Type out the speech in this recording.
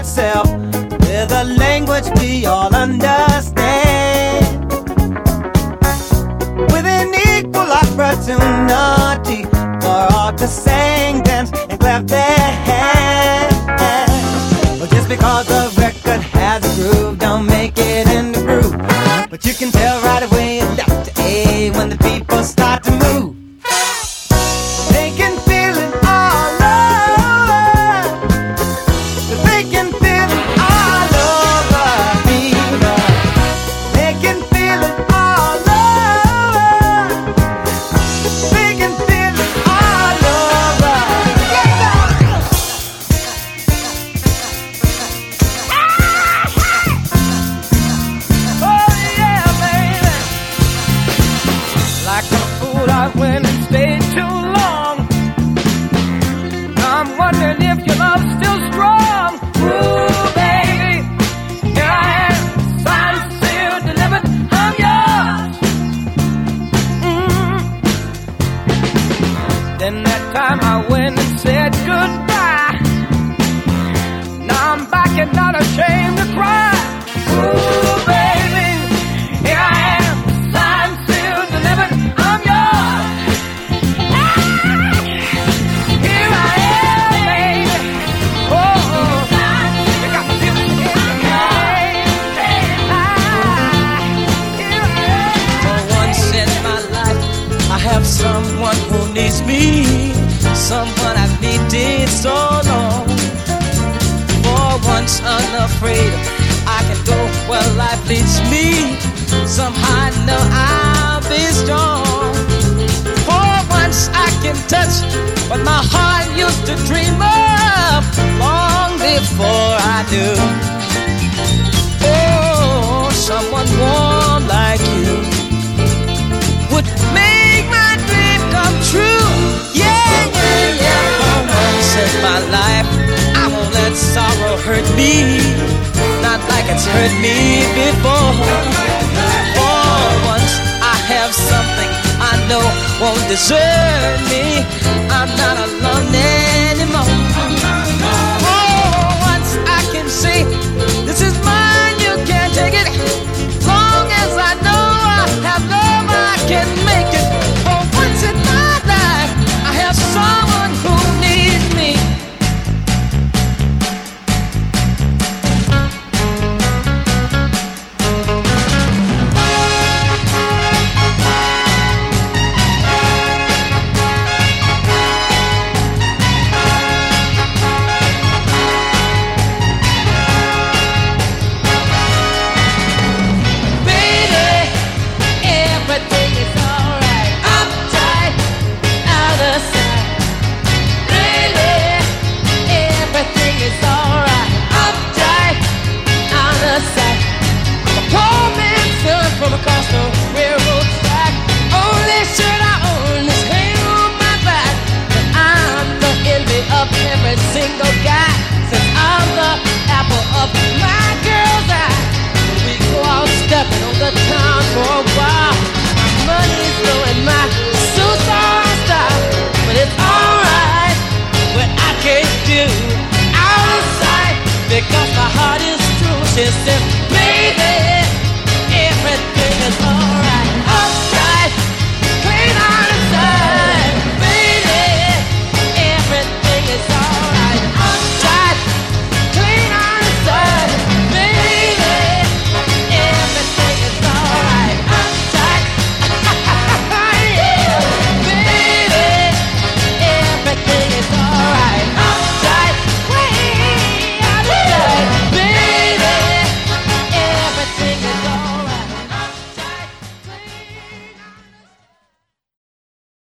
itself with a language we all understand, with an equal opportunity for all to sing, dance, and clap their hands. Well, just because the record has a groove don't make it in the groove, but you can tell right away left to A when the people start to move. They can feel it all over. They can feel it all over me. They can feel it all over. They can feel it all over. Oh yeah, baby. Like a fool, I went and stayed too long. I'm wondering if your love's still strong. Ooh, baby, here I am, signed, sealed, delivered, I'm yours. Then that time I went and said goodbye. Now I'm back and not ashamed to cry. Ooh, baby, here I am, signed, sealed, delivered, I'm yours. Here I am, baby. Oh, you got me feeling it. For once in my life, I have someone who needs me, someone I've needed so long. For once unafraid, I can go where life leads me. Somehow I know I'll be strong. For once I can touch what my heart used to dream of long before I knew. Oh, someone warm like you would make my dream come true. Yeah, yeah, yeah. For once in my life, I won't let sorrow hurt me, not like it's hurt me before. For once I have something I know won't desert me. I'm not alone anymore. Oh, once I can say, this is mine, you can't take it. Long as I know I have love, I can make it. For once in my life, I have someone who needs me. From across the railroad track, only shirt I own is hanging on my back. But I'm the envy of every single guy, since I'm the apple of my girl's eye. We go out stepping on the town for a while. Money's low and my suits are on style, but it's alright what I can't do out of sight, because my heart is true. Since